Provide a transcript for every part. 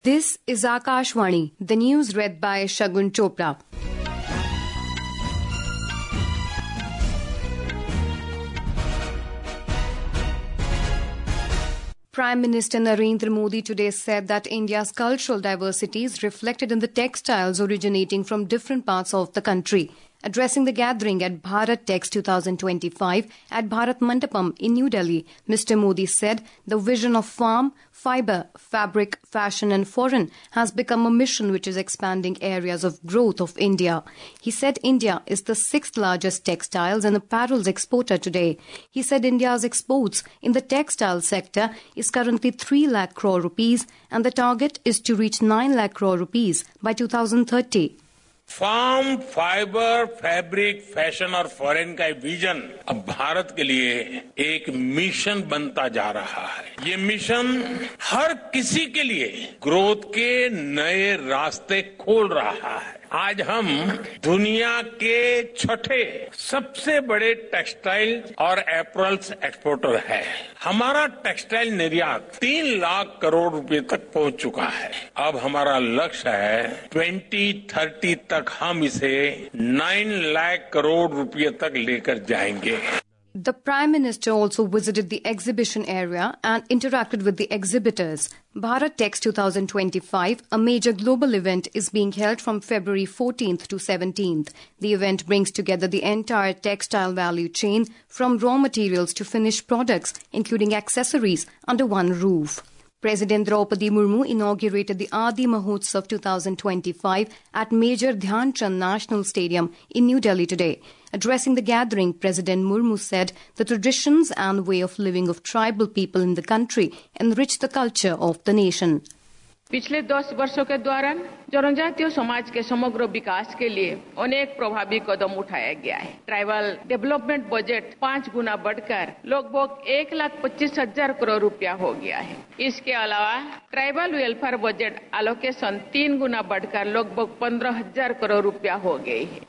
This is Akashvani, the news read by Shagun Chopra. Prime Minister Narendra Modi today said that India's cultural diversity is reflected in the textiles originating from different parts of the country. Addressing the gathering at Bharat Tex 2025 at Bharat Mandapam in New Delhi, Mr. Modi said the vision of farm, fibre, fabric, fashion and foreign has become a mission which is expanding areas of growth of India. He said India is the 6th largest textiles and apparels exporter today. He said India's exports in the textile sector is currently 3 lakh crore rupees and the target is to reach 9 lakh crore rupees by 2030. Farm, fibre, fabric, fashion और foreign का vision अब भारत के लिए एक mission बनता जा रहा है। ये मिशन हर किसी के लिए ग्रोथ के नए रास्ते खोल रहा है। आज हम दुनिया के 6ठे सबसे बड़े टेक्सटाइल और एपरल्स एक्सपोर्टर है। हमारा टेक्सटाइल निर्यात 3 लाख करोड़ रुपए तक पहुंच चुका है। अब हमारा लक्ष्य है 2030 तक हम इसे 9 लाख करोड़ रुपए तक लेकर जाएंगे। The Prime Minister also visited the exhibition area and interacted with the exhibitors. Bharat Tex 2025, a major global event, is being held from February 14th to 17th. The event brings together the entire textile value chain from raw materials to finished products, including accessories, under one roof. President Draupadi Murmu inaugurated the Adi Mahotsav 2025 at Major Dhyan Chand National Stadium in New Delhi today. Addressing the gathering, President Murmu said the traditions and way of living of tribal people in the country enrich the culture of the nation. पिछले 10 वर्षों के दौरान जनजातीय समाज के समग्र विकास के लिए अनेक प्रभावी कदम उठाया गया है। ट्राइबल डेवलपमेंट बजट 5 गुना बढ़कर लगभग 1,25,000 करोड़ रुपया हो गया है। इसके अलावा ट्राइबल वेलफेयर बजट एलोकेशन 3 गुना बढ़कर लगभग 15,000 करोड़ रुपया हो गई है।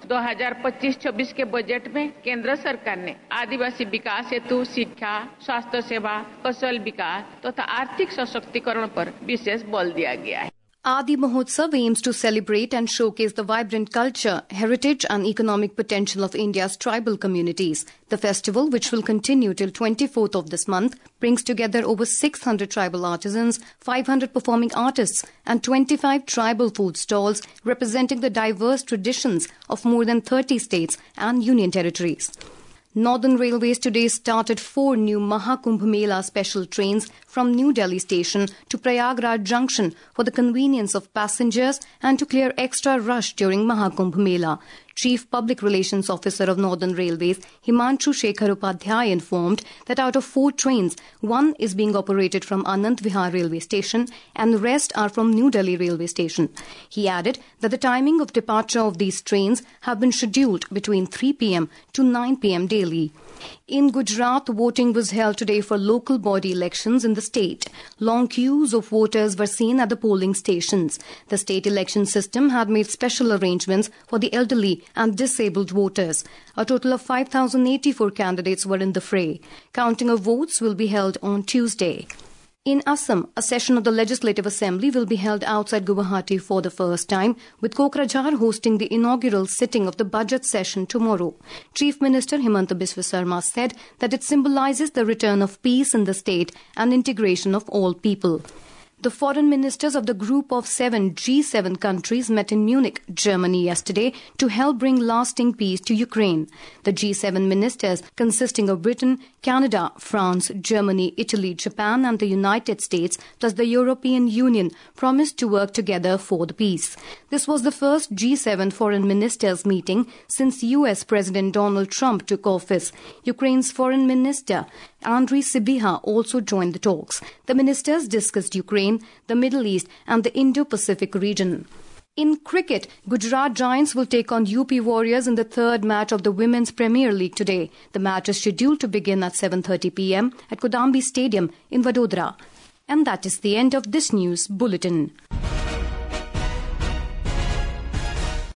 2025-26 के बजट में केंद्र सरकार ने आदिवासी विकास हेतु शिक्षा, स्वास्थ्य सेवा, कौशल विकास तथा आर्थिक सशक्तिकरण पर विशेष बल दिया गया है। Adi Mahotsav aims to celebrate and showcase the vibrant culture, heritage and economic potential of India's tribal communities. The festival, which will continue till 24th of this month, brings together over 600 tribal artisans, 500 performing artists and 25 tribal food stalls representing the diverse traditions of more than 30 states and union territories. Northern Railways today started 4 new Mahakumbh Mela special trains from New Delhi station to Prayagraj Junction for the convenience of passengers and to clear extra rush during Mahakumbh Mela. Chief Public Relations Officer of Northern Railways, Himanshu Shekhar Upadhyay, informed that out of 4 trains, 1 is being operated from Anand Vihar Railway Station and the rest are from New Delhi Railway Station. He added that the timing of departure of these trains have been scheduled between 3 p.m. to 9 p.m. daily. In Gujarat, voting was held today for local body elections in the state. Long queues of voters were seen at the polling stations. The state election system had made special arrangements for the elderly and disabled voters. A total of 5,084 candidates were in the fray. Counting of votes will be held on Tuesday. In Assam, a session of the Legislative Assembly will be held outside Guwahati for the first time, with Kokrajhar hosting the inaugural sitting of the budget session tomorrow. Chief Minister Himanta Biswa Sarma said that it symbolizes the return of peace in the state and integration of all people. The foreign ministers of the group of 7 G7 countries met in Munich, Germany yesterday to help bring lasting peace to Ukraine. The G7 ministers, consisting of Britain, Canada, France, Germany, Italy, Japan and the United States, plus the European Union, promised to work together for the peace. This was the first G7 foreign ministers meeting since US President Donald Trump took office. Ukraine's foreign minister, Andriy Sybiha, also joined the talks. The ministers discussed Ukraine, the Middle East and the Indo-Pacific region. In cricket, Gujarat Giants will take on UP Warriors in the 3rd match of the Women's Premier League today. The match is scheduled to begin at 7:30 p.m. at Kodambi Stadium in Vadodara. And that is the end of this news bulletin.